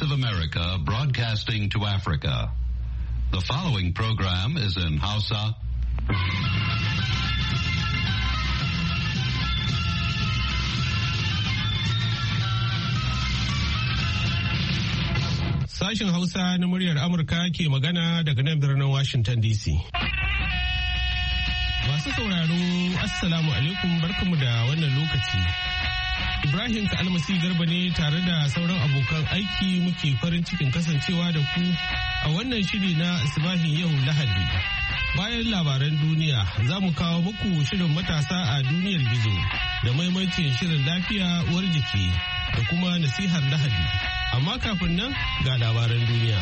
States of America broadcasting to Africa. The following program is in Hausa. Sashen Hausa na muryar Amurka ke magana daga nan birnin Washington DC. Masu sauraro, Assalamu alaikum, barkamu da wannan lokaci. Ibrahim Almasi Garba ne tare da sauran abokan aiki muke farin cikin kasancewa da ku a wannan shiri na Asibahin yau Lahadi. Bayan labaran duniya za mu kawo muku shirin matasa a duniyar gizo da maimaitin shirin lafiya uwar jiki da kuma nasihar Lahadi. Amma kafin nan ga labaran duniya.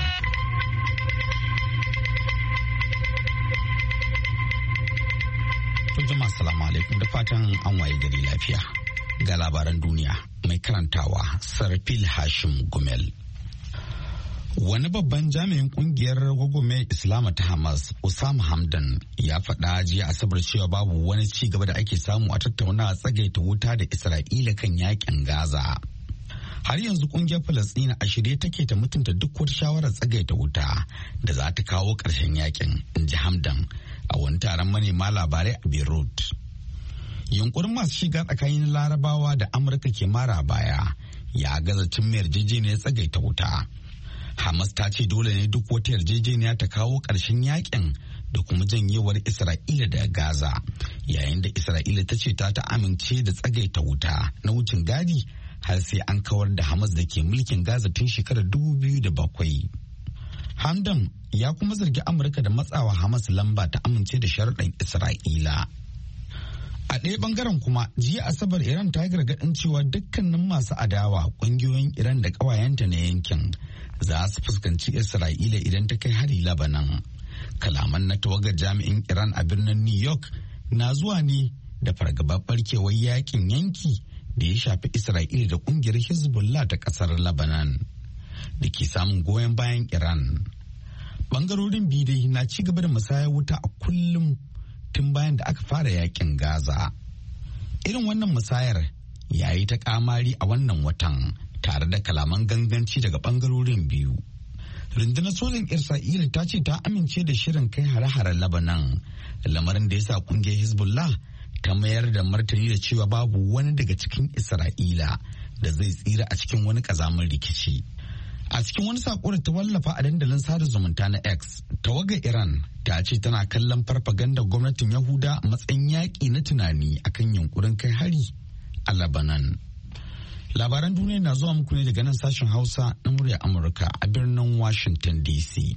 Jama'a salamu alaikum da fatan an waye gari lafiya. Ga labaran duniya mai karantawa Sarfil Hashim Gumel. Wani babban jami'in kungiyar gwagwarmayar Islama ta Hamas, Osama Hamdan, ya faɗa jiya Asabar cewa babu wani ci gaba da ake samu a tattaunawa tsagaita wuta da Isra'ila kan yakin Gaza. Har yanzu kungiyar Falasɗina a shirye take ta mutunta duk wata shawarar tsagaita wuta da za ta kawo ƙarshen yakin, in ji Hamdan a wani taron manema labarai a Beirut. Yunkurin masu shiga tsakanin Larabawa da Amurka ke mara baya ya gaza cin yarjejeniyar tsagaita wuta. Hamas ta ce dole ne duk wata yarjejeniya ta kawo ƙarshen yakin da kuma janyewar Isra'ila daga Gaza, yayin da Isra'ila ta ce ta amince da tsagaita wuta na wucin gadi har sai an kawar da Hamas da ke mulkin Gaza tun shekarar 2007. Hamdan ya kuma zargi Amurka da matsawa Hamas lamba ta amince da sharuɗan Isra'ila. A ɗaya ɓangaren kuma, jiya Asabar Iran ta yi gargaɗin cewa dukkanin masu adawa ƙungiyoyin Iran da ƙawayenta na yankin za su fuskanci Isra'ila idan ta kai hari Labanan. Kalaman na tawagar jami'in Iran a birnin New York na zuwa ne da fargabar barkewar yakin yanki da ya shafi Isra'ila da ƙungiyar Hezbollah ta ƙasar Lebanon da ke samun goyon bayan Iran. Ɓangarorin biyu dai na ci gaba da musayar wuta a kullum tun bayan da aka fara yakin Gaza. Irin wannan musayar ya yi ta kamari a wannan watan tare da kalaman ganganci daga ɓangarorin biyu. Rundunar sojin Isra'ila ta ce ta amince da shirin kai hare-haren Lebanon, lamarin da ya sa ƙungiyar Hezbollah ta mayar da martani da cewa babu wani daga cikin Isra'ila da zai tsira a cikin wani ƙazamin rikici. A cikin wani saƙo da ta wallafa a dandalin sada zumunta na X, tawagar Iran ta ce tana kallon farfagandar gwamnatin Yahuda a matsayin yaƙi na tunani akan yunkurin kai hari a Lebanon. Labaran duniya na zuwa muku ne daga nan sashen Hausa na murya Amurka a birnin Washington DC.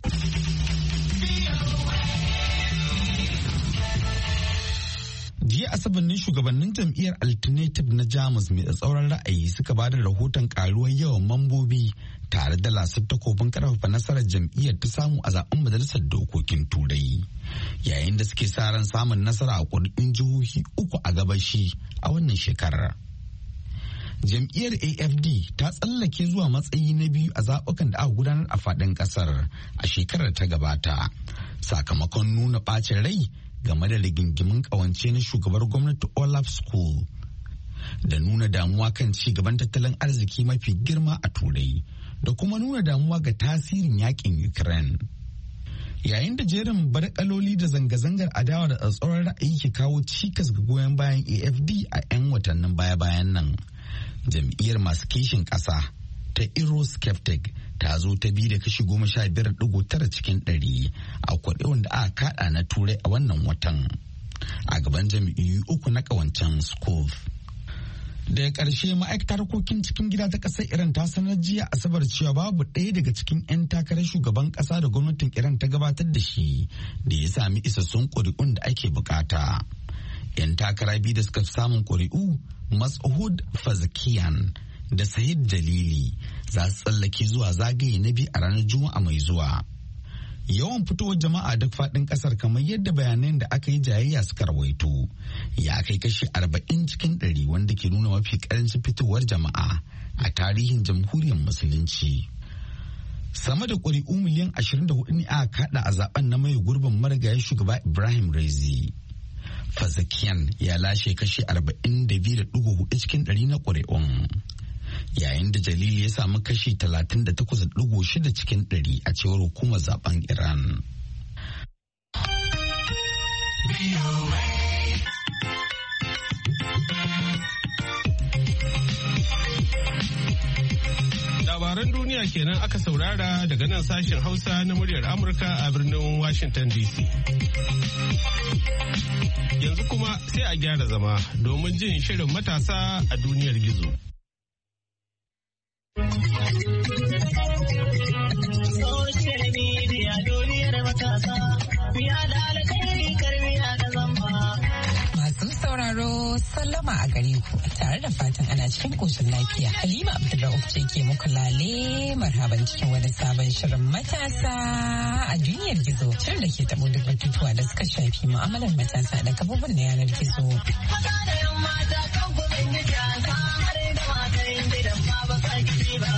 Jiya Asabar ne shugabannin jam'iyyar Alternative na Jamus mai tsatsauran ra'ayi suka ba da rahoton karuwar yawan mambobi tare da lasar takobin karfafa nasarar jam'iyyar ta samu a zaben majalisar dokokin Turai, yayin da suke sa ran samun nasara a kudin jihohi 3 a gabashi a wannan shekarar. Jam'iyyar AFD ta tsallake zuwa matsayi na 2 a zaɓukan da aka gudanar a faɗin ƙasar a shekarar ta gabata, sakamakon nuna ɓacin rai game da rigingimin ƙawance na shugabar gwamnati Olaf Scholz da nuna damuwa kan ci gaban tattalin arziki mafi girma a Turai da kuma nuna damuwa ga tasirin yakin Ukraine. Yayin da jerin barkaloli da zanga-zangar adawa da tsatsauran ra'ayi ke kawo cikas ga goyon bayan AFD a 'yan watannin baya-bayan nan, jam'iyyar masu kishin ƙasa ta Eurosceptic ta zo ta biyu da kashi 15.9 cikin 100 a kwaɗe wanda aka kaɗa na Turai a wannan watan a gaban jam'iyyu 3 na ƙawancen Scholz. Daga ƙarshe, ma'aikatar harkokin cikin gida ta ƙasar Iran ta sanar jiya Asabar cewa babu ɗaya daga cikin 'yan takarar shugaban ƙasa da gwamnatin Iran ta gabatar da shi da ya sami isassun ƙuri'un da ake bukata. 'Yan takara biyu da suka fi samun ƙuri'u, Masoud Pezeshkian da Sahid Jalili, za su tsallake zuwa zagaye na biyu a ranar Juma'a mai zuwa. Yawan fitowar jama'a duk faɗin ƙasar, kamar yadda bayanan da aka yi jayayya suka rawaito, ya kai kashi 40 cikin 100, wanda ke nuna mafi ƙarancin fitowar jama'a a tarihin jamhuriyar musulunci. Sama da ƙuri'u miliyan 24 ne aka kaɗa a zaben na mai gurbin marigayi shugaba Ibrahim Raisi. Pezeshkian ya lashe kashi 42.4 cikin 100 na ƙuri'un. yayin da Jalil ya samu kashi 38.6 cikin 100 a cewar hukumar zaben Iran. Labaran duniya kenan aka saurara daga nan sashen Hausa na muryar Amurka a birnin Washington DC. Yanzu kuma sai a gyara zama domin jin shirin matasa a duniyar gizo. Social media duniyar matasa, biya da alkhairi karbiya da zamba. Masu sauraro sallama a gare ku tare da fatan ana cikin koshin lafiya. Halima Abdulrauf ce ke muku lale marhaban cikin wani sabon shirin matasa a duniyar gizo. Shirin da ke tabo duk batutuwa da suka shafi mu'amalar matasa da kafofin na yanar gizo. Mata da yan mata kan gudun gidanta har da matan gidan ba sarki ba.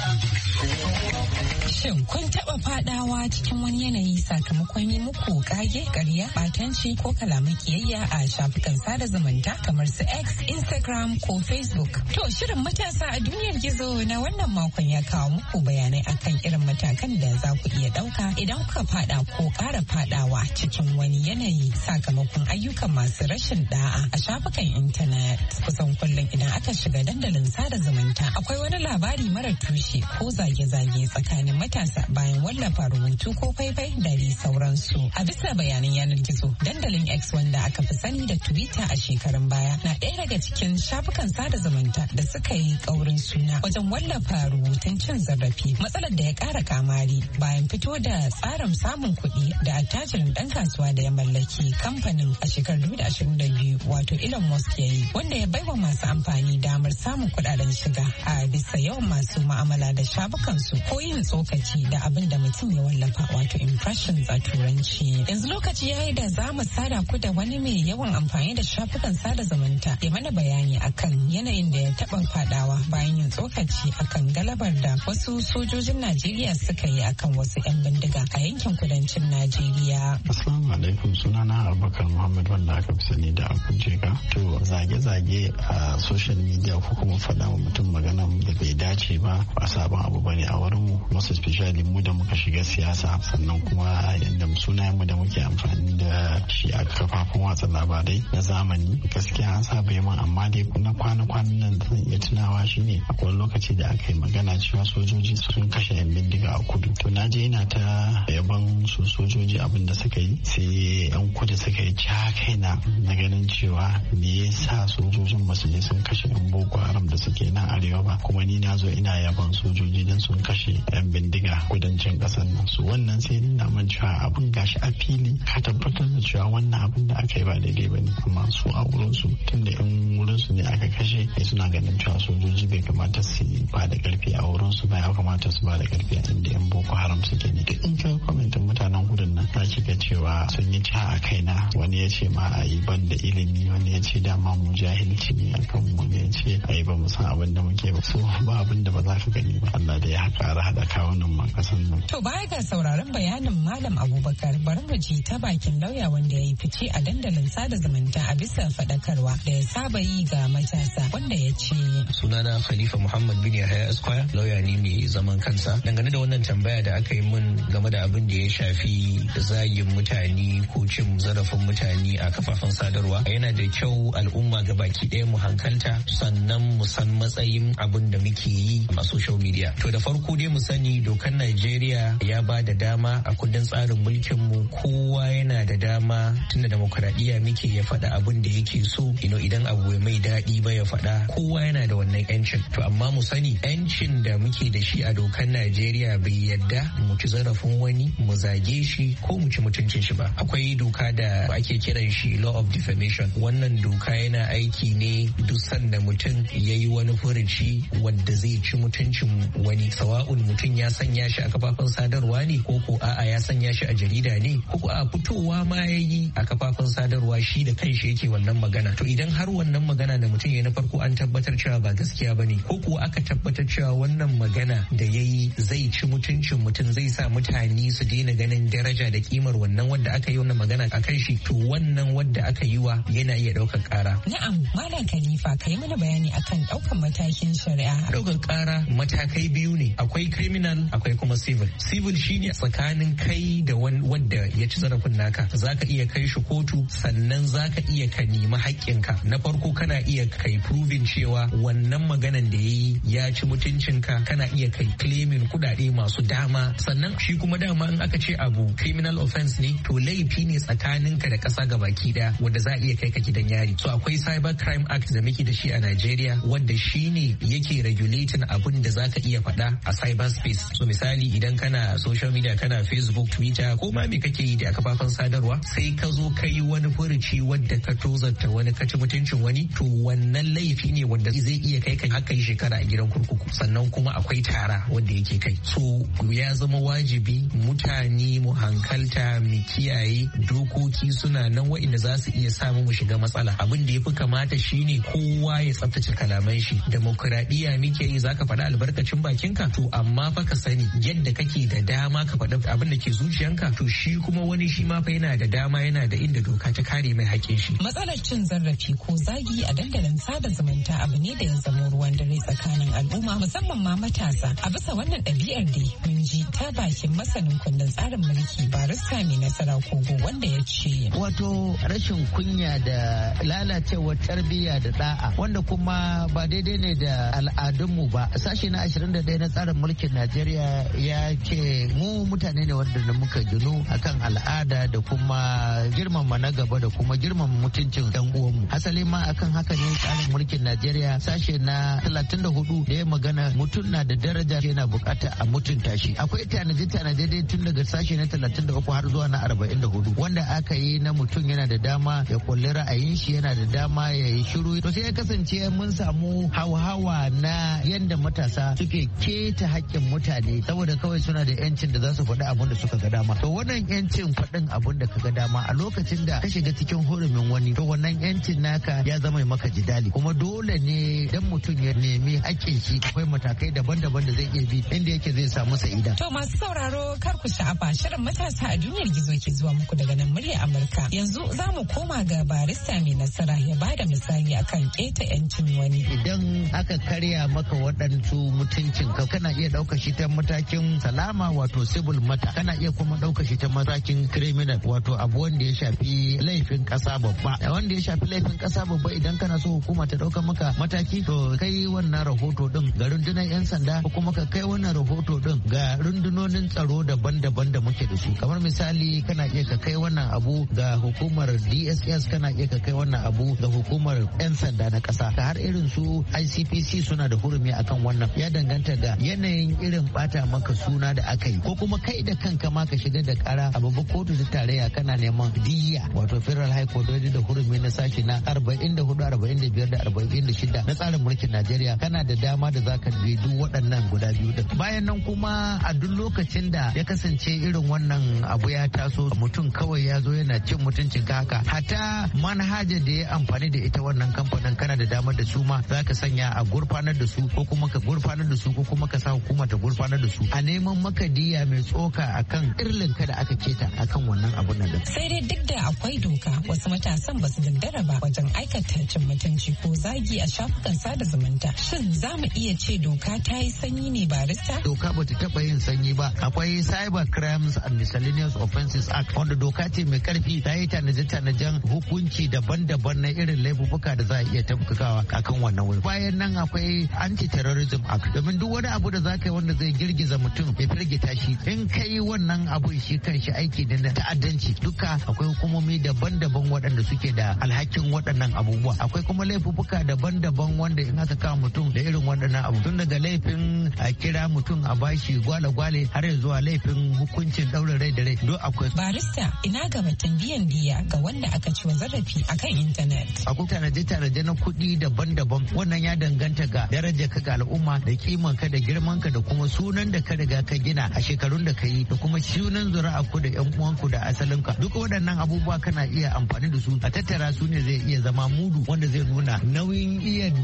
Shin kun taɓa fadawa cikin wani yanayi sakamakon yi muku kage, ƙarya, ɓatanci ko kalaman kiyayya a shafukan sada zumunta kamar su X, Instagram ko Facebook? To shirin matasa a duniyar gizo na wannan makon ya kawo muku bayanai akan irin matakan da za ku iya ɗauka idan kuka fada ko ƙara fadawa cikin wani yanayi sakamakon ayyukan masu rashin da'a a shafukan intanet. Kusan kullum idan aka shiga dandalin sada zumunta akwai wani labari mara tushe ko zage-zage tsakanin matasa bayan wallafa rubutu ko faifai da dai sauransu. A bisa bayanan yanar gizo, dandalin X wanda aka fi sani da Twitter a shekarun baya na ɗaya daga cikin shafukan sada zumunta da suka yi ƙaurin suna wajen wallafa rubutun cin zarafi. Matsalar da ya ƙara kamari bayan fito da tsarin samun kuɗi da attajirin ɗan kasuwa da ya mallaki kamfanin a shekarar 2022 wato Elon Musk ya yi, wanda ya baiwa masu amfani damar samun kuɗaɗen shiga a bisa yawan masu ma'amala da shafukansu ko yin tsokaci da abin da mutum ya wallafa wato impressions a turanci. Yanzu lokaci ya yi da za mu sada ku da wani mai yawan amfani da shafukan sada zumunta ya mana bayani akan yanayin da ya taɓa fadawa bayan yin tsokaci akan galabar da wasu sojojin Najeriya suka yi akan wasu 'yan bindiga a yankin kudancin Najeriya. Assalamu alaikum, sunana Abubakar Muhammad wanda aka fi sani da Abujega. To zage-zage a social media ko kuma faɗa wa mutum magana da bai dace ba sabon abu bane a wurin mu, most especially mu da muka shiga siyasa, sannan kuma yadda sunayen mu da muke amfani da shi a kafafen watsa labarai na zamani. Gaskiya an saba yi min, amma dai na kwana-kwanan nan da zan iya tunawa shine akwai lokaci da aka yi magana cewa sojoji sun kashe 'yan bindiga a kudu. To na je ina ta yaban su sojoji abin da suka yi, sai 'yan kudu suka yi ja kaina na ganin cewa me yasa sojojin basu je sun kashe 'yan boko haram da suke nan arewa ba, kuma ni na zo ina yaban sojoji don sun kashe 'yan bindiga kudancin kasar nan. Su wannan sai nuna man cewa abin gashi a fili ka tabbatar da cewa wannan abin da aka yi ba daidai ba ne, amma su a wurin su tunda 'yan wurin su ne aka kashe, suna ganin cewa sojoji bai kamata su ba da karfi a wurin su ba, ya kamata su ba da karfi a inda 'yan boko haram suke ne. Duk in ka kwamentin mutanen gudun nan za ki ga cewa sun yi ca a kaina, wani ya ce ma a yi ban da ilimi, wani ya ce dama mu jahilci ne akan mu, wani ya ce a yi ba mu san abin da muke ba. So ba abin da ba za ka gani ba. Allah da ya ƙara haɗa kawunan ma kasan nan. To baya ga sauraron bayanin Malam Abubakar, bari mu ji ta bakin lauya wanda ya yi fice a dandalin sada zumunta a bisa faɗakarwa da ya saba yi ga matasa, wanda ya ce. Sunana Khalifa Muhammad bin Yahaya Esquire, lauya ne mai zaman kansa. Dangane da wannan tambaya da aka yi mun game da abin da ya shafi zagin mutane ko cin zarafin mutane a kafafen sadarwa, yana da kyau al'umma gabaki ɗaya mu hankalta, sannan mu san matsayin abin da muke yi a social media. To da farko dai mu sani dokar Najeriya ya ba da dama a kundin tsarin mulkin mu, kowa yana da dama, tunda demokradiyya muke, ya faɗa abin da yake so. Idan abu mai daɗi ba ya faɗa, kowa yana da wannan yancin. To amma mu sani yancin da muke da shi a dokar Najeriya bai yadda mu ci zarafin wani, mu zage shi ko mu ci mutuncin shi ba. Akwai doka da ake kiran shi law of defamation. Wannan doka yana aiki ne duk sanda mutum ya yi wani furuci wanda zai ci mutuncin wani, sawa'un mutum ya sanya shi a kafafen sadarwa ne, ko a'a ya sanya shi a jarida ne, ko a fitowa ma ya yi a kafafen sadarwa shi da kanshi yake wannan magana. To idan har wannan magana da mutum ya na farko an tabbatar cewa ba gaskiya bane ko kuwa aka tabbatar cewa wannan magana da yayi zai ci mutuncin mutum, zai sa mutane su daina ganin daraja da kimar wannan wanda aka yi wannan magana a kan shi, to wannan wanda aka yi wa yana iya ɗaukar ƙara. Na'am, Malam Khalifa ka yi mana bayani akan ɗaukar matakin shari'a. Ɗaukar ƙara matakai biyu ne, akwai criminal akwai kuma civil. Civil shine tsakanin kai da wanda ya ci zarafin naka, zaka iya kai shi kotu, sannan zaka iya ka nemi haƙƙinka. Na farko kana iya kai proving cewa wannan maganan da yayi ya ci mutuncinka, kana iya kai claiming kuɗaɗe masu dama. Sannan shi kuma dama in aka ce abu criminal offense ne, to laifi ne tsakaninka da ƙasa gabaki ɗaya wanda za a iya kai ka gidan yari. So akwai Cyber Crime Act da muke da shi a Najeriya wanda shi ne yake regulating abin da zaka iya faɗa a cyberspace. So misali idan kana social media, kana Facebook, Twitter ko ma me kake yi da kafafen sadarwa, sai ka zo ka yi wani furuci wadda ka tozarta wani, ka ci mutuncin wani, to wannan laifi ne wanda zai iya kai ka haka shekara a gidan kurkuku. Sannan kuma akwai tara wanda yake kai. So ya zama wajibi mutane mu hankalta, mu kiyaye dokoki suna nan waɗanda za su iya samu mu shiga matsala. Abin da ya fi kamata shine kowa ya tsaftace kalaman shi. Demokuraɗiyya muke yi, zaka faɗi albarkacin bakinka, to amma fa ka sani yadda kake da dama ka faɗi abin da ke zuciyanka, to shi kuma wani shi ma fa yana da dama, yana da inda doka ta kare mai haƙƙin shi. Matsalar cin zarafi ko zagi a dandalin sada zumunta abu ne da ya zama ruwan dare tsakanin al'umma, musamman ma matasa. A bisa wannan ɗabi'ar dai mun ji ta bakin masanin kundin tsarin mulki Barista Mai Nasara Kogo, wanda ya ce wato rashin kunya da lalacewar tarbiyya da da'a, wanda kuma ba daidai ne da al'adunmu ba. Sashi na 21 na tsarin mulkin Najeriya ya ce mu mutane ne wanda muka ginu akan al'ada da kuma girmama na gaba da kuma girmama mutuncin dan uwanmu. Asali ma akan haka ne tsarin mulkin Najeriya sashe na 34 da ya magana mutum na da daraja, yana bukata a mutunta shi. Akwai tanaje dai tun daga sashe na 33 har zuwa na 44 wanda aka yi na mutum yana da dama ya kulli ra'ayin shi, yana da dama ya yi shiru. To sai ya kasance mun samu hawa na yanda matasa suke keta haƙƙin mutane saboda kawai suna da yancin da za su faɗi abin da suka ga dama. To wannan yancin faɗin abin da ka ga dama a lokacin da ka shiga cikin hurumin wani, to wannan yancin naka ya zama maka jidali. Kuma dole ne dan mutum ya nemi haƙƙin shi, akwai matakai daban-daban da zai iya bi inda yake zai samu sa'ida. To masu sauraro kar ku sha'afa, shirin matasa a duniyar gizo ke zuwa muku daga nan murya Amurka. Yanzu za mu koma ga Barista Mai Nasara ya bada misali akan keta yancin wani. Idan aka karya maka waɗansu mutuncin ka, kana iya ɗaukar shi ta matakin salama wato civil mata, kana iya kuma ɗaukar shi ta matakin criminal wato abu wanda ya shafi laifin ƙasa babba. Wanda ya shafi laifin ƙasa babba, idan kana so hukuma ta ɗaukar maka mataki, to kai wannan rahoto din ga rundunar 'yan sanda ko kuma ka kai wannan rahoto din ga rundunonin tsaro daban-daban da muke da su. Kamar misali kana iya ka kai wannan abu ga hukumar DSS, kana iya ka kai wannan abu ga hukumar 'yan sanda na ƙasa, ka har irin su ICPC suna da hurumi akan wannan. Ya danganta da yanayin irin bata maka suna da aka yi, ko kuma kai da kanka ma ka shiga da kara a babbar kotu ta tarayya kana neman diyya wato Federal High Court da hurumi na sashi na 44, 45 da 46 na tsarin mulkin Najeriya, kana da dama da zaka bi duk waɗannan guda biyu din. Bayan nan kuma a duk lokacin da ya kasance irin wannan abu ya taso, mutum kawai ya zo yana cin mutuncin ka haka, hata manhajar da ya amfani da ita wannan kamfanin kana da damar da su ma za ka sanya a gurfanar da su, ko kuma ka gurfanar da su, ko kuma ka sa hukuma ta gurfanar da su a neman maka diya mai tsoka akan irlin ka da aka keta akan wannan abun nan. Sai dai duk da akwai doka, wasu matasan ba su dindara ba wajen aikata cin mutunci ko zagi a shafukan sada zumunta. Shin za mu iya ce doka ta yi sanyi ne, Barista? Doka ba ta taɓa yin sanyi ba. Akwai Cyber Crimes and Miscellaneous Offences Act wanda doka ce mai karfi, ta yi tanaje-tanajen hukunci daban-daban na irin laifuka da za a iya tabbukawa akan wannan wuri. Bayan nan akwai Anti-Terrorism Act, domin duk wani abu da za ka yi wanda zai girgiza mutum ya firgita shi, in ka yi wannan abu shi kan shi aiki da na ta'addanci. Duka akwai hukumomi daban-daban waɗanda suke da alhakin waɗannan abubuwa. Akwai kuma laifuka daban-daban wanda in aka kawo mutum da irin waɗannan abu, tun daga laifin a kira mutum a bashi gwale-gwale har zuwa laifin hukuncin ɗaurin rai da rai, duk akwai. Barista, ina ga batun biyan diya ga wanda aka ci wa zarafi akan intanet. Akwai tanaje-tanaje na kuɗi daban-daban, wannan ya danganta ga darajar ka ga al'umma da kiman ka da girman ka da kuma sunan da ka riga ka gina a shekarun da ka yi da kuma sunan zuri'a ku da yan uwanku da asalin ka. Duk waɗannan abubuwa kana iya amfani da su, a tattara su ne zai iya zama mudu wanda zai nuna nauyin iya diya da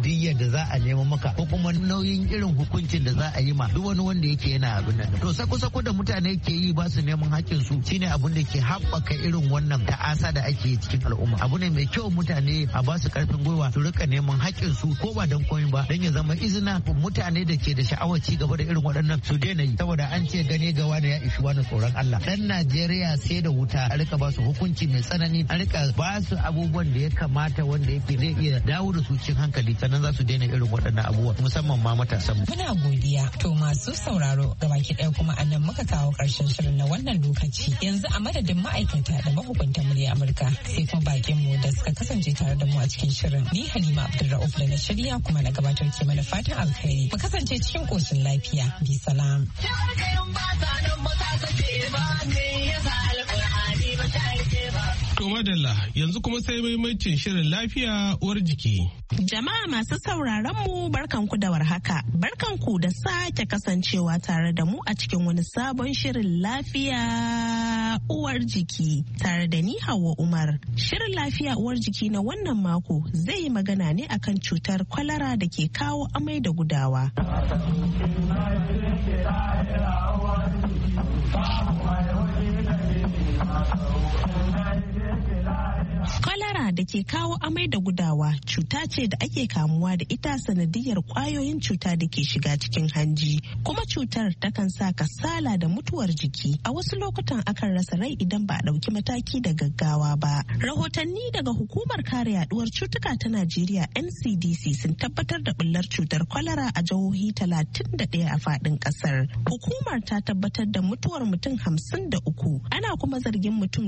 za a nemo maka ko kuma nauyin irin hukuncin da za a yi ma duk wani wanda yake yana abin nan. To sako-sako da mutane ke yi ba su neman hakkin su shine abin da ke haɓaka irin wannan ta'asa da ake yi cikin al'umma. Abu ne mai kyau mutane a ba su karfin gwiwa su rika neman hakkin su ko ba don komai ba don ya zama izina mutane da ke da sha'awar ci gaba da irin waɗannan su daina yi, saboda an ce gane ga wani ya ishi wani tsoron Allah. Dan Najeriya sai da wuta a rika ba su hukunci mai tsanani, a rika ba su abubuwan da ya kamata wanda yake zai iya dawo da su cikin hankali, sannan za su daina irin waɗannan abubuwa musamman ma matasan mu. Muna godiya. To masu sauraro gabaki ɗaya kuma a nan muka kawo ƙarshen shirin na wannan lokaci. Yanzu a madadin ma'aikata da mahukuntan murya Amurka sai kuma bakin mu da suka kasance tare da mu a cikin shirin. Ni Halima Abdulrauf da na shirya kuma na gabatar ke mana fatan alkhairi. Mu kasance cikin koshin lafiya. Bi salam. To madalla yanzu kuma sai maimaitin shirin lafiya uwar jiki. Jama'a masu sauraron mu barkanku da warhaka. Barkanku da sake kasancewa tare da mu a cikin wani sabon shirin lafiya uwar jiki tare da ni Hauwa Umar. Shirin lafiya uwar jiki na wannan mako zai yi magana ne akan cutar kwalara da ke kawo amai da gudawa. Kwalara da ke kawo amai da gudawa cuta ce da ake kamuwa da ita sanadiyar kwayoyin cuta da ke shiga cikin hanji, kuma cutar takan sa kasala da mutuwar jiki. A wasu lokutan akan rasa rai idan ba a ɗauki mataki da gaggawa ba. Rahotanni daga hukumar kare yaduwar cutuka ta Najeriya NCDC sun tabbatar da bullar cutar kwalara a jihohi 31 a faɗin ƙasar. Hukumar ta tabbatar da mutuwar mutum 53, ana kuma zargin mutum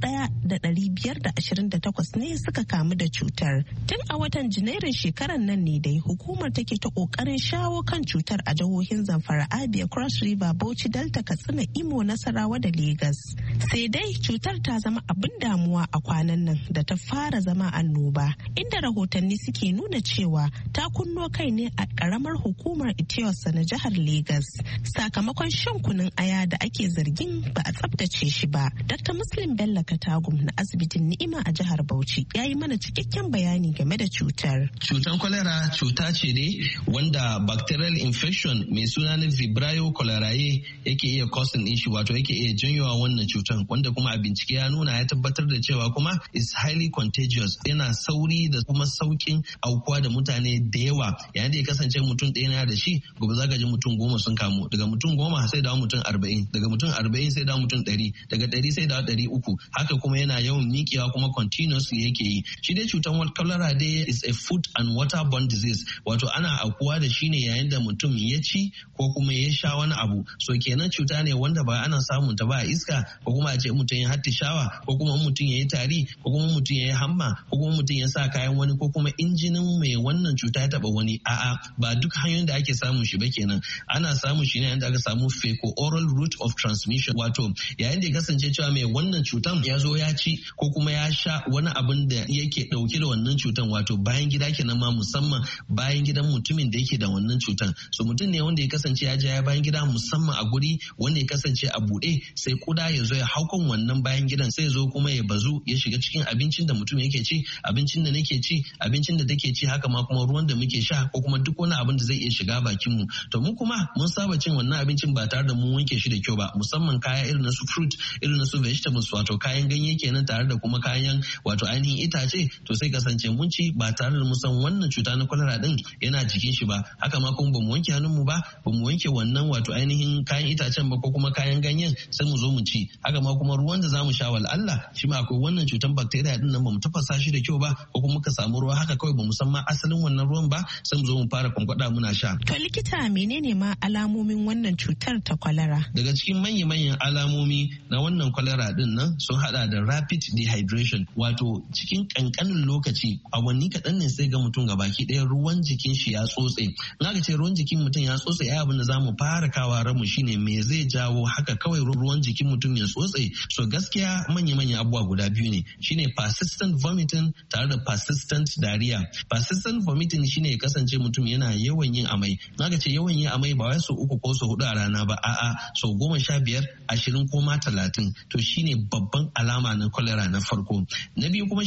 1,528 ne suka kamu da cutar. Tun a watan Janairun shekarar nan ne dai hukumar take ta kokarin shawo kan cutar a jihohin Zamfara, Abia, Cross River, Bauchi, Delta, Katsina, Imo, Nasarawa da Legas. Sai dai cutar ta zama abin damuwa a kwanan nan da ta fara zama annoba, inda rahotanni suke nuna cewa ta kunno kai ne a karamar hukumar Itiyosa na jihar Legas sakamakon shan kunun aya da ake zargin ba a tsabtace shi ba. Dr. Muslim Bello Katagum na asibitin Ni'ima a jihar Bauchi ya yi mana cikakken bayani game da cutar. Cutar kwalera cuta ce ne wanda bacterial infection mai suna na Vibrio cholerae yake iya causing din shi, wato yake iya janyowa wannan cutar, wanda kuma a bincike ya nuna ya tabbatar da cewa kuma is highly contagious, yana sauri da kuma saukin aukuwa da mutane da yawa. Yayin da ya kasance mutum ɗaya na da shi, gobe za ka ji mutum 10 sun kamu, daga mutum 10 sai dawo mutum 40, daga mutum 40 sai dawo mutum 100, daga 100 sai dawo 300. Haka kuma yana yawan miƙewa kuma continuously yake yi. Shi dai cutar cholera dai is a food and waterborne disease, wato ana aukuwa da shi ne yayin da mutum ya ci ko kuma ya sha wani abu. So kenan cuta ne wanda ba ana samun ta ba a iska, ko kuma a ce mutum ya hattishawa, ko kuma mutum ya yi tari, ko kuma mutum ya yi hamma, ko kuma mutum ya sa kayan wani, ko kuma injinin mai wannan cuta ya taba wani. A'a, ba duk hanyoyin da ake samun shi ba kenan. Ana samun shi ne yayin da aka samu fecal-oral route of transmission, wato yayin da ya kasance cewa mai wannan cutan ya zo ya ci ko kuma ya sha wani abin da yake dauke da wannan cutan, wato bayan gida kenan, ma musamman bayan gidan mutumin da yake da wannan cutan. So mutum ne wanda ya kasance ya ya bayan gida musamman a guri wanda ya kasance a bude, sai kuda ya zo ya hau kan wannan bayan gidan, sai zo kuma ya bazu ya shiga cikin abincin da mutum yake ci, abincin da nake ci, abincin da take ci, haka ma kuma ruwan da muke sha, ko kuma duk wani abin da zai iya shiga bakin mu. To mu kuma mun saba cin wannan abincin ba tare da mun wanke shi da kyau ba, musamman kaya irin na su fruit, irin na su vegetables, wato kayan ganye kenan, tare da kuma kayan wato ainihin itace. To sai kasance mun ci ba tare da mu san wannan cuta na kwalara din yana jikin shi ba. Haka ma kuma bamu wanke hannun mu ba, bamu wanke wannan wato ainihin kayan itacen ba, ko kuma kayan ganyen, sai mu zo mu ci. Haka ma kuma ruwan da zamu sha, wal Allah shi ma akwai wannan cutan bacteria din nan, bamu tafasa shi da kyau ba, ko kuma muka samu ruwa haka kawai bamu san ma asalin wannan ruwan ba, sai mu zo mu fara kwankwada muna sha. To likita, menene ma alamomin wannan cutar ta kwalara? Daga cikin manyan alamomi na wannan kwalara din nan sun hada da rapid dehydration, wato cikin kankanin lokaci, awanni kaɗan ne sai ga mutum gabaki ɗaya ruwan jikin shi ya tsotse. In aka ce ruwan jikin mutum ya tsotse, ai abin da zamu fara kawa ranmu shine me zai jawo haka kawai ruwan jikin mutum ya tsotse. So gaskiya manyan abubuwa guda biyu ne, shine persistent vomiting tare da persistent diarrhea. Persistent vomiting shine ya kasance mutum yana yawan yin amai. In aka ce yawan yin amai ba wai so 3 ko so 4 a rana ba, a'a so 15, 20 ko ma 30. To shine babban alama na cholera na farko. Na biyu kuma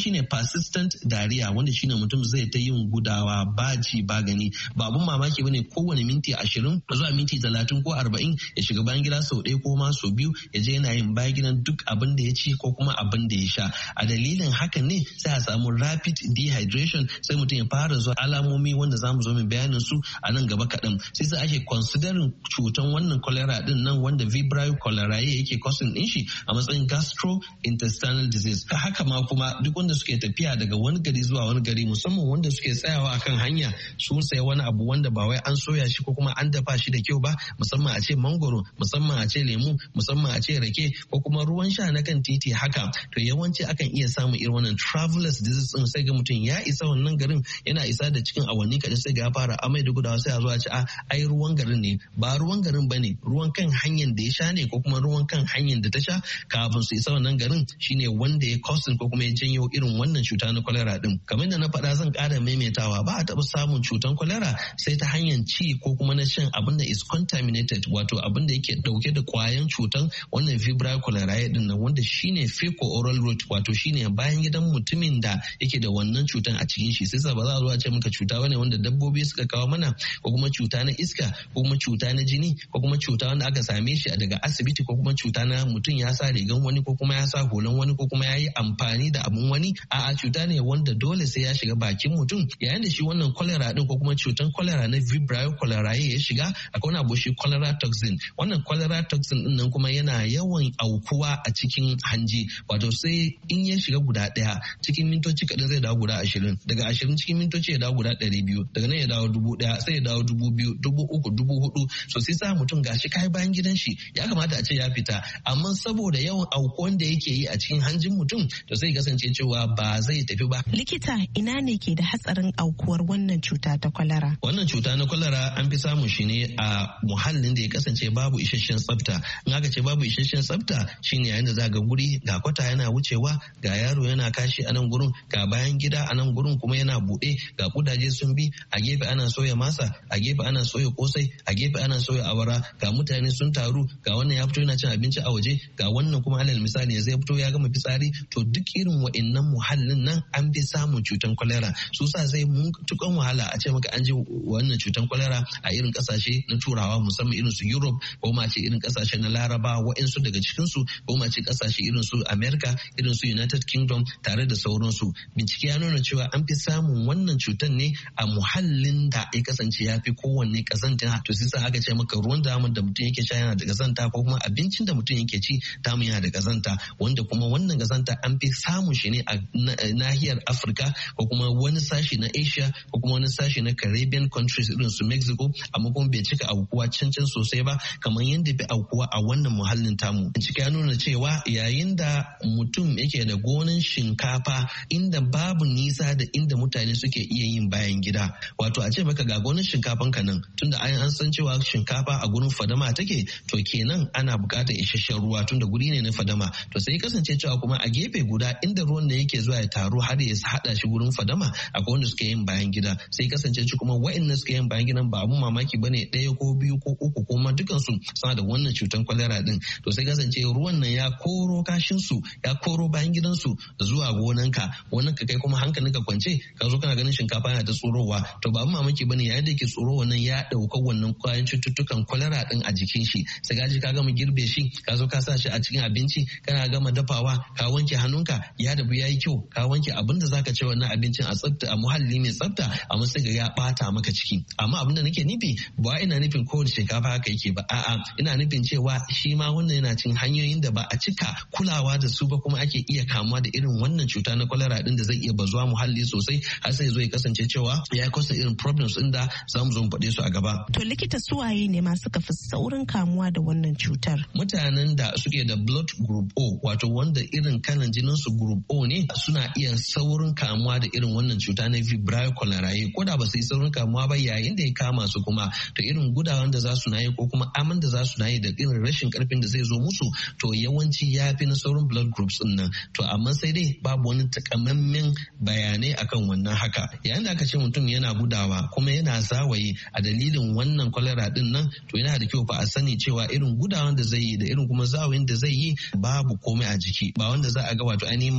shine persistent diarrhea, wanda shine mutum zai ta yin gudawa ba ji ba gani. Ba abun mamaki bane kowane minti 20 zuwa minti 30 ko 40 ya shiga bayan gida sau ɗaya ko ma sau biyu ya je yana yin bayan gidan duk abin da ya ci ko kuma abin da ya sha. A dalilin hakan ne sai a samu rapid dehydration, sai mutum ya fara zuwa alamomi wanda zamu zo mu bayanin su a nan gaba kaɗan. Sai ake considering cutan wannan cholera din nan wanda Vibrio cholerae yake causing din shi a matsayin gastrointestinal disease. Haka ma kuma duk wanda suke tafiya daga wani gari zuwa wani gari, musamman wanda suke tsayawa akan hanya sun sai wani abu wanda ba wai an soya shi ko kuma an dafa shi da kyau ba, musamman a ce mangoro, musamman a ce lemu, musamman a ce rake ko kuma ruwan sha na kan titi haka, to yawanci akan iya samun irin wannan travelers disease din. Sai ga mutum ya isa wannan garin, yana isa da cikin awanni kaɗan sai ga ya fara amai da gudawa, sai a zo a ce ai ruwan garin ne. Ba ruwan garin bane, ruwan kan hanyar da ya sha ne ko kuma ruwan kan hanyar da ta sha kafin su isa wannan garin shine wanda ya causing ko kuma ya janyo irin wannan cuta na cholera din. Kamar da na faɗa zan ƙara maimaitawa, ba a taɓa samun cutan cholera sai ta hanyar ci ko kuma na shan abin da is contaminated, wato abin da yake dauke da kwayan cutan wannan Vibrio cholerae din nan, wanda shine fecal oral route, wato shine bayan gidan mutumin da yake da wannan cutan a cikin shi. Sai ba za a zo a ce maka cuta bane wanda dabbobi suka kawo mana, ko kuma cuta na iska, ko kuma cuta na jini, ko kuma cuta wanda aka same shi daga asibiti, ko kuma cuta na mutum ya sa rigan wani ko kuma ya sa hulan wani ko kuma ya yi amfani da abun wani. A'a, cuta ne wanda dole sai ya shiga bakin mutum. Yayin da shi wannan cholera din ko kuma cutan cholera na Vibrio cholerae ya shiga, akwai wani abu shi cholera toxin. Wannan cholera toxin din nan kuma yana yawan aukuwa a cikin hanji, wato sai in ya shiga guda ɗaya cikin mintoci kaɗan zai dawo guda 20, daga 20 cikin mintoci ya dawo guda 200, daga nan ya dawo 1000, sai ya dawo 2000, 3000, 4000. So sai sa mutum gashi kai bayan gidan shi ya kamata a ce ya fita, amma saboda yawan aukuwan da yake yi a cikin hanjin mutum, to sai kasance cewa ba zai tafi ba. Likita, ina ne ke da hatsarin aukuwar wannan cuta ta kwalara? Wannan cuta na kwalara an fi samun shi ne a muhallin da ya kasance babu isasshen tsafta. In aka ce babu isasshen tsafta shine yayin da za ga guri ga kwata yana wucewa, ga yaro yana kashi a nan gurin, ga bayan gida a nan gurin kuma yana buɗe, ga kudaje sun bi, a gefe ana soya masa, a gefe ana soya kosai, a gefe ana soya awara, ga mutane sun taru, ga wannan ya fito yana cin abinci a waje, ga wannan kuma alal misali zai fito ya gama fitsari. To duk irin wa'annan muhallin nan an fi samun cutan kwalera. Su sa zai tukan wahala a ce maka an ji wannan cutan kwalera a irin kasashe na turawa, musamman irin su Europe, ko ma ce irin kasashe na Laraba, wa'insu daga cikin su, ko ma ce kasashe irin su America, irin su United Kingdom tare da sauransu. Bincike ya nuna cewa an fi samun wannan cutan ne a muhallin da ya kasance ya fi kowanne kazanta. To sai sa aka ce maka ruwan damun da mutum yake sha yana da kazanta, ko kuma abincin da mutum yake ci damun yana da kazanta, wanda kuma wannan kazanta an fi samun shi ne a nahiyar Afirka, ko kuma wani sashi na Asia, ko kuma wani sashi na Caribbean countries irin su Mexico, amma kuma bai cika aukuwa cancan sosai ba kamar yadda bai aukuwa a wannan muhallin tamu. Bincike ya nuna cewa yayin da mutum yake da gonan shinkafa inda babu nisa da inda mutane suke iya yin bayan gida, wato a ce maka ga gonan shinkafan ka nan, tunda an san cewa shinkafa a gurin fadama take, to kenan ana bukatar isasshen ruwa tunda guri ne na fadama. To sai kasance cewa kuma a gefe guda inda ruwan da yake zuwa ya taru har ya hada shi gurin fadama, akwai wanda suke yin bayan gida. Sai kasance kuma wa'annan suke yin bayan gidan ba abun mamaki bane, ɗaya ko biyu ko uku ko ma dukansu suna da wannan cutar kwalera din. To sai kasance ruwan nan ya koro kashin su, ya koro bayan gidan su zuwa gonanka kai kuma hankalinka kwance ka zo kana ganin shinkafa yana ta tsorowa. To ba abun mamaki bane, yayin da yake tsoro wannan ya dauka wannan kwayan cututtukan kwalera din a jikin shi. Sai gaji ka gama girbe shi, ka zo ka sa shi a cikin abinci, kana gama dafawa, ka wanke hannunka, ya dafu yayi kyau, ka wanke abin da zaka ce wannan abincin a tsafta, a muhalli mai tsafta, amma sai ga ya bata maka ciki. Amma abin da nake nufi ba ina nufin kowace shinkafa haka yake ba, a'a ina nufin cewa shi ma wannan yana cin hanyoyin da ba a cika kulawa da su ba, kuma ake iya kamuwa da irin wannan cuta na kwalera din da zai iya bazuwa muhalli sosai, har sai zo ya kasance cewa ya kosa irin problems din da zamu zo mu faɗe su a gaba. To likita, suwaye ne masu kafi saurin kamuwa da wannan cutar? Mutanen da suke da blood group O, wato wanda irin kalan jinin su group O ne, suna iya saurin kamuwa da irin wannan cuta na Vibrio cholerae. Ko da ba su yi saurin kamuwa ba, yayin da ya kama su kuma to irin gudawan da za su na yi ko kuma aman da za su na yi da irin rashin karfin da zai zo musu, to yawanci ya fi na sauran blood groups din nan. To amma sai dai babu wani takamaiman bayanai akan wannan haka. Yayin da aka ce mutum yana gudawa kuma yana zawayi a dalilin wannan cholera din nan, to yana da kyau fa a sani cewa irin gudawan da zai yi da irin kuma zawayin da zai yi babu komai a jiki, ba wanda za a ga wato ainihin majina ba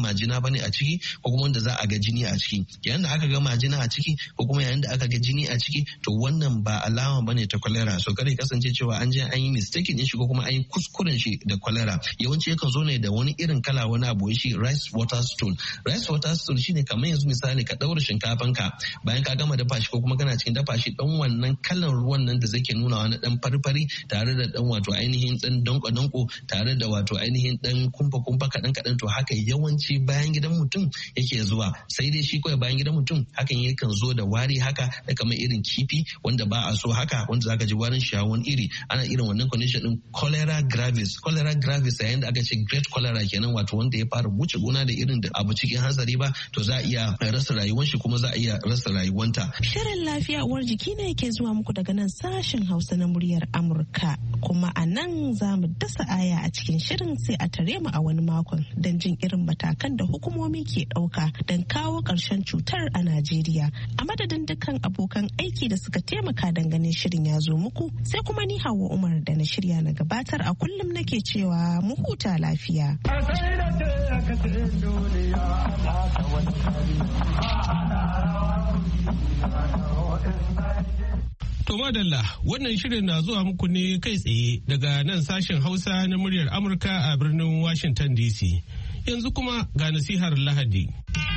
bane a ciki ko kuma wanda za a ga jini a ciki. Yayin da aka ga majina a ciki ko kuma yayin da aka ga jini a ciki to wannan ba alama bane ta cholera. So kada ya kasance cewa an je an yi mistake din shi ko kuma an yi kuskuren shi da cholera. Yawanci yakan zo ne da wani irin kala wani abu shi rice water stool. Rice water stool shine kamar yanzu misali ka daura shinkafan ka bayan ka gama dafa shi ko kuma kana cikin dafa shi dan wannan kalan ruwan nan da zake nuna wani dan farfari tare da dan wato ainihin dan danko tare da wato ainihin dan kumfa kadan to haka yawanci bayan gidan mutum yake zuwa. Sai dai shi kawai bayan gidan mutum hakan yakan zo da wari haka da kamar irin kifi wanda ba a so haka wanda zaka ji warin shawon iri. Ana irin wannan condition din cholera gravis yayin da aka ce great cholera kenan wato wanda ya fara wuce gona da irin da abu cikin hanzari ba to za a iya rasa rayuwar shi kuma za a iya rasa rayuwanta. Shirin lafiya uwar jiki ne yake zuwa muku daga nan sashen Hausa na muryar Amurka kuma a nan za mu dasa aya a cikin shirin sai a tare mu a wani makon don jin irin matakan da hukumomi ke ɗauka don kawo ƙarshen cutar a Najeriya. A madadin dukkan abokan aiki da suka taimaka don ganin shirin ya zo muku sai kuma ni Hauwa Umar da na shirya na gabatar a kullum nake cewa mu huta lafiya. To madalla wannan shirin na zuwa muku ne kai tsaye daga nan sashen Hausa na muryar Amurka a birnin Washington DC. Yanzu kuma ga nasihar Lahadi.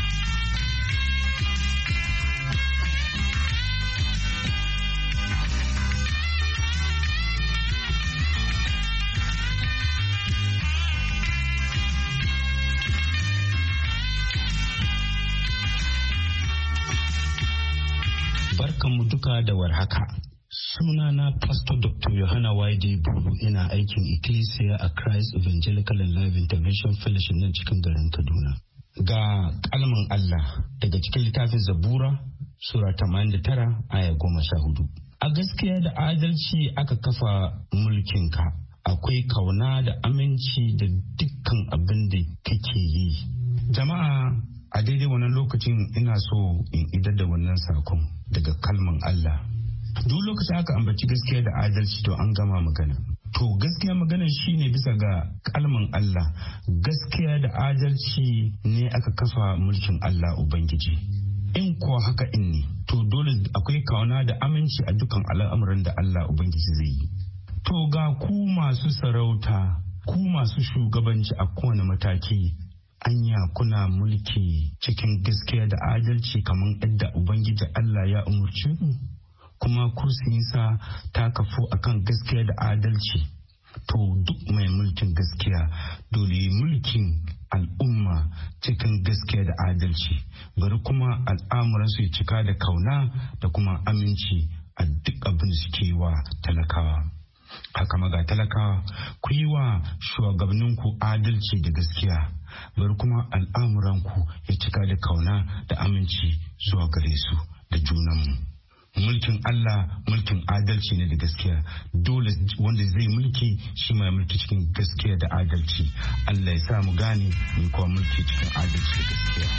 Barkanmu duka da warhaka. Sunana Pastor Dr. Yohana Waide Buru, ina aikin Ecclesia a Christ Evangelical and Life Intervention Fellowship nan cikin garin Kaduna. Ga kalman Allah daga cikin littafin Zabura Sura 89 aya 14. A gaskiya da adalci aka kafa mulkinka, akwai kauna da aminci da dukkan abin da kake yi. Jama'a, a daidai wannan lokacin ina so in idar da wannan sakon daga kalman Allah. Duk lokacin aka ambaci gaskiya da adalci to an gama magana. To gaskiya magana shine bisa ga kalman Allah. Gaskiya da adalci ne aka kafa mulkin Allah Ubangiji. In kuwa haka in ne, to dole akwai kauna da aminci a dukkan al'amuran da Allah Ubangiji zai yi. To ga ku masu sarauta, ku masu shugabanci a kowane mataki, anya kuna mulki cikin gaskiya da adalci kamar yadda Ubangiji Allah ya umurce mu, kuma kursiyinsa ta kafu akan gaskiya da adalci. To duk mai mulkin gaskiya dole mulkin al'umma cikin gaskiya da adalci, bari kuma al'amuransu ya cika da kauna da kuma aminci a duk abin da suke wa talakawa. Haka maga talakawa, ku yi wa shugabanninku adalci da gaskiya, bari kuma al'amuranku ya cika da kauna da aminci zuwa gare su da junanmu. Mulkin Allah mulkin adalci ne da gaskiya. Dole wanda zai mulki shi mai mulki cikin gaskiya da adalci. Allah ya sa mu gane mu kuma mulki cikin adalci da gaskiya.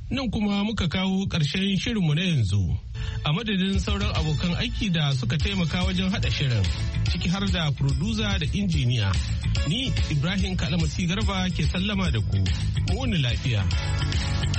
Nan kuma muka kawo ƙarshen shirinmu na yanzu. A madadin sauran abokan aiki da suka taimaka wajen haɗa shirin, ciki har da furduza da injiniya. Ni Ibrahim Kalamasi Garba ke sallama da ku. Mu wuni lafiya.